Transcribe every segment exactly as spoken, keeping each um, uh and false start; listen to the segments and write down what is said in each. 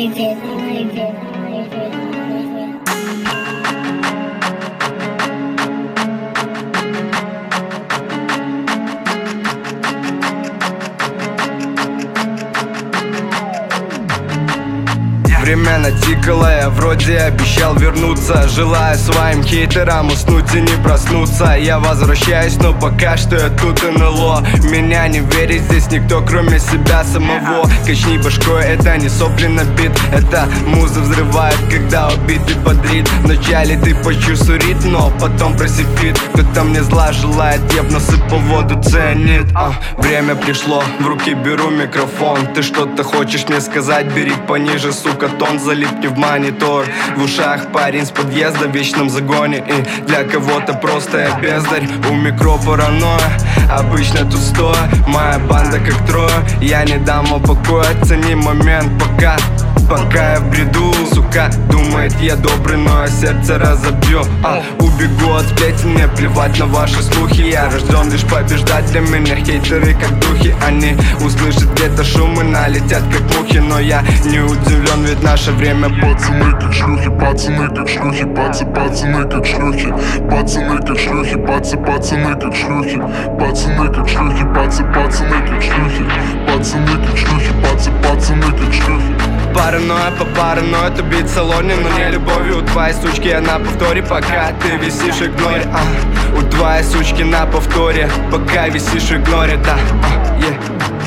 Время натикало, я вроде обещал вернуться. Желаю своим хейтерам уснуть и не проснуться. Я возвращаюсь, но пока что я тут НЛО. Меня не верит здесь никто, кроме себя самого. Качни башкой, это не сопли на бит. Это муза взрывает, когда убитый бодрит. Вначале ты почувствуй ритм, но потом просифит. Кто-то мне зла желает, я б насыпал воду цианид. а, Время пришло, в руки беру микрофон. Ты что-то хочешь мне сказать, бери пониже, сука, тон. Залипни в монитор, в ушах парень с подъезда в вечном загоне. И для кого-то просто я бездарь. У микро паранойя, обычно тут стоя. Моя банда как трое, я не дам вам покоя. Цени момент пока, пока я в бреду. Сука думает, я добрый, но я сердце разобью. а, Убегу от сплетен, мне плевать на ваши слухи. Я рожден лишь побеждать, для меня хейтеры как духи. Они услышат где-то шум и налетят как мухи. Но я не удивлен, ведь наше время. Пацаны как шлюхи, пацаны как шлюхи, пацы, пацаны как шлюхи, пацаны как шлюхи, пацы, пацаны как шлюхи, пацаны как шлюхи, пацы, пацаны как шлюхи, пацаны как шлюхи, пацы, пацаны как шлюхи. Паранойя по параноид, убить в салоне, но не любовью. У твоей сучки я на повторе, пока ты висишь в игноре. а, У твоей сучки на повторе, пока висишь в игноре, да. а, yeah.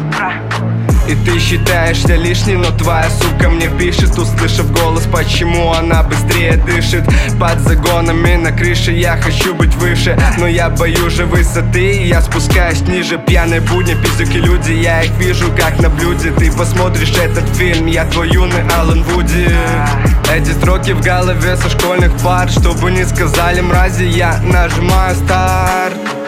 И ты считаешься лишним, но твоя сука мне пишет, услышав голос, почему она быстрее дышит. Под загонами на крыше я хочу быть выше, но я боюсь же высоты, и я спускаюсь ниже. Пьяные будни, пиздюки люди, я их вижу как на блюде. Ты посмотришь этот фильм, я твой юный Алан Вуди. Эти строки в голове со школьных пар, чтобы не сказали мрази, я нажимаю старт.